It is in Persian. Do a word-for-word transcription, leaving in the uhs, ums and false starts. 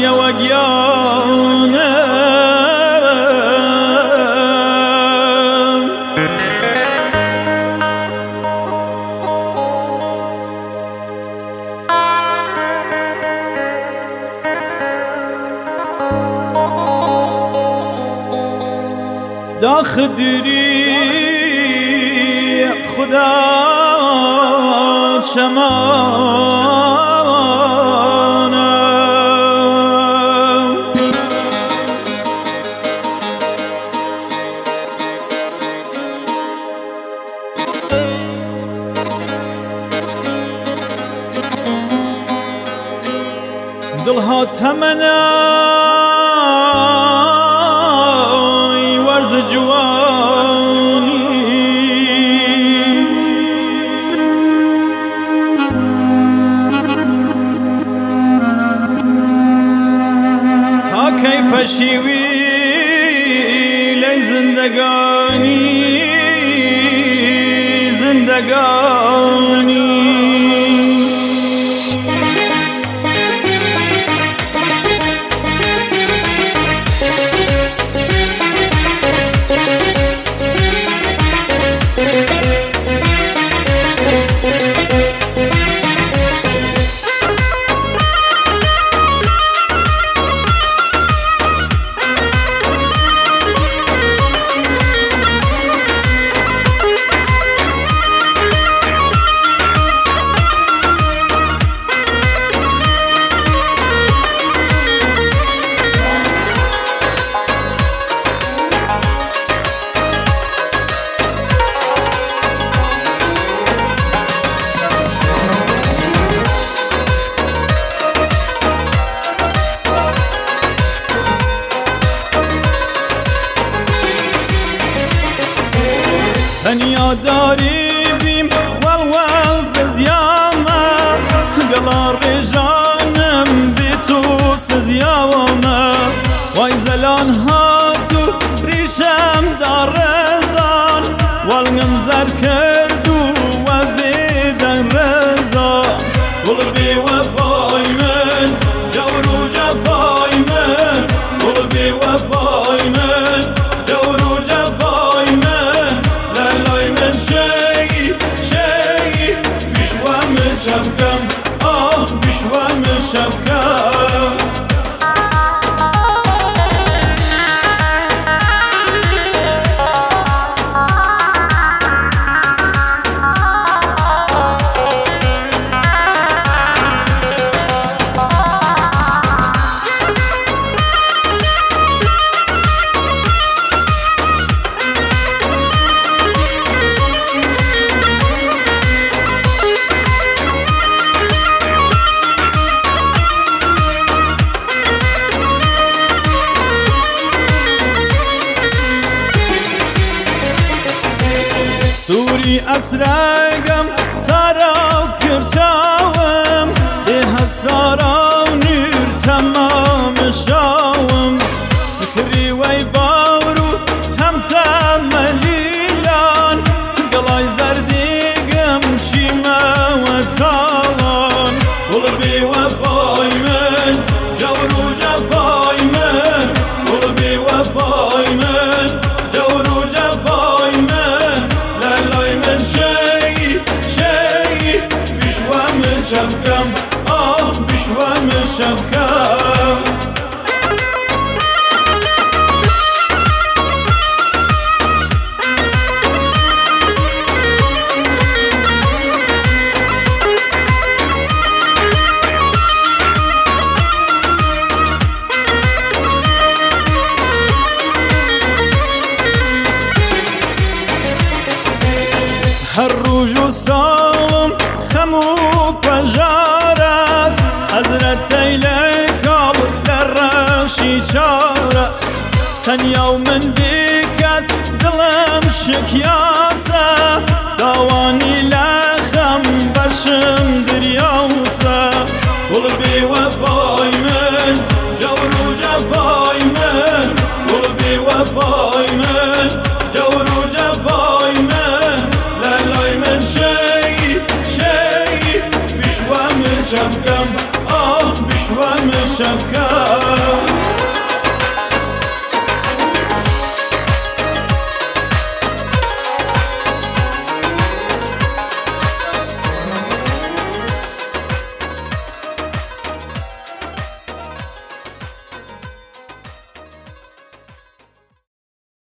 يا وقيانا دا خدری خدا شمانم دلها تمنای ورز جوانی تا کی پشیوی لی زندگانی زندگانی تنیا داری بیم ول ول بزیامه قلار رجانم بی تو سزیامه وای زلان هاتو ریشم دار رزان والگم زر کردو و بیدن رزان قلبی وفای من جور و جفای من قلبی وفای من جور و جفای من شيء شيء بشوام شبكم آه بشوام شبكم سوری اسرگم تارا کرچاوم به حسارا نور تمام شاوم فکری وی باورو تم تم لیلان قلای زردیگم شیما و تالان قلبی وفای من جور و جفای من قلبی وفای من جور و جفای من شيء شيء بشوام شبكم آه بشوام شبكم هر روز و سالم خمو پجارت حضرت ایلکال لرشی چارت تنیا و من بیکس دلم شکیاسه داوانی لخم بشم دریاسه قلبی وفا